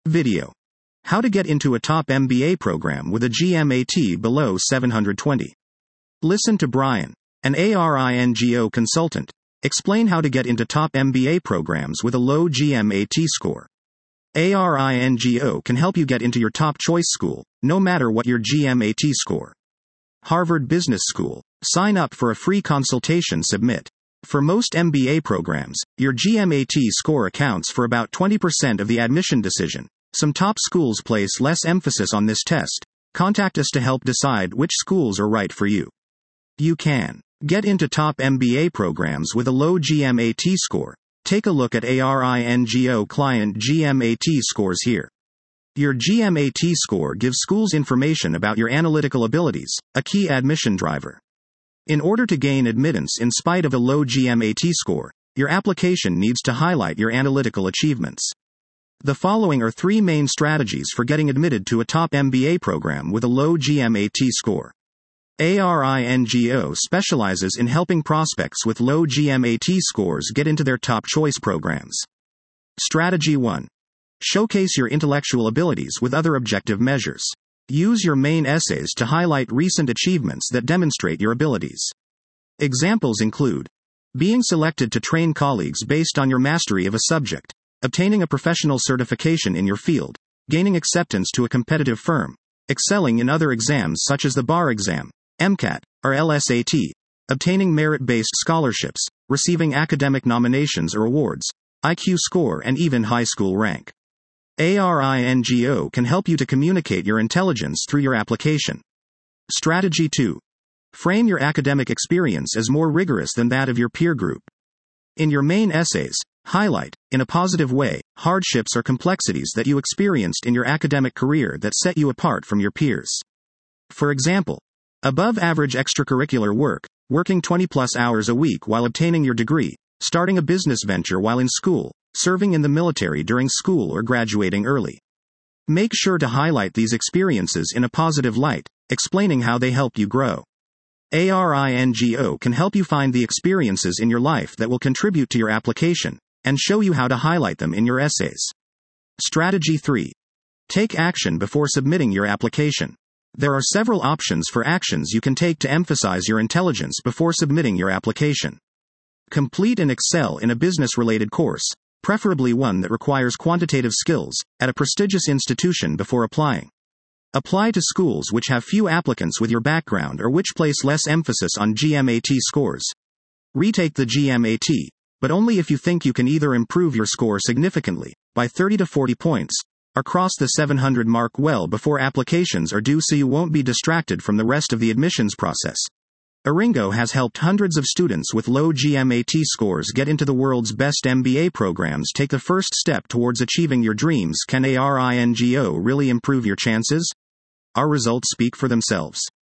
Video. How to get into a top MBA program with a GMAT below 720. Listen to Brian, an ARINGO consultant, explain how to get into top MBA programs with a low GMAT score. ARINGO can help you get into your top choice school, no matter what your GMAT score. Harvard Business School. Sign up for a free consultation. Submit. For most MBA programs, your GMAT score accounts for about 20% of the admission decision. Some top schools place less emphasis on this test. Contact us to help decide which schools are right for you. You can get into top MBA programs with a low GMAT score. Take a look at ARINGO client GMAT scores here. Your GMAT score gives schools information about your analytical abilities, a key admission driver. In order to gain admittance in spite of a low GMAT score, your application needs to highlight your analytical achievements. The following are 3 main strategies for getting admitted to a top MBA program with a low GMAT score. ARINGO specializes in helping prospects with low GMAT scores get into their top choice programs. Strategy 1. Showcase your intellectual abilities with other objective measures. Use your main essays to highlight recent achievements that demonstrate your abilities. Examples include being selected to train colleagues based on your mastery of a subject, obtaining a professional certification in your field, gaining acceptance to a competitive firm, excelling in other exams such as the bar exam, MCAT, or LSAT, obtaining merit-based scholarships, receiving academic nominations or awards, IQ score, and even high school rank. ARINGO can help you to communicate your intelligence through your application. Strategy 2. Frame your academic experience as more rigorous than that of your peer group. In your main essays, highlight, in a positive way, hardships or complexities that you experienced in your academic career that set you apart from your peers. For example, above average extracurricular work, working 20+ hours a week while obtaining your degree, starting a business venture while in school, serving in the military during school, or graduating early. Make sure to highlight these experiences in a positive light, explaining how they help you grow. ARINGO can help you find the experiences in your life that will contribute to your application, and show you how to highlight them in your essays. Strategy 3. Take action before submitting your application. There are several options for actions you can take to emphasize your intelligence before submitting your application. Complete and excel in a business-related course, preferably one that requires quantitative skills, at a prestigious institution before applying. Apply to schools which have few applicants with your background or which place less emphasis on GMAT scores. Retake the GMAT, but only if you think you can either improve your score significantly, by 30 to 40 points, or cross the 700 mark well before applications are due so you won't be distracted from the rest of the admissions process. ARINGO has helped hundreds of students with low GMAT scores get into the world's best MBA programs. Take the first step towards achieving your dreams. Can ARINGO really improve your chances? Our results speak for themselves.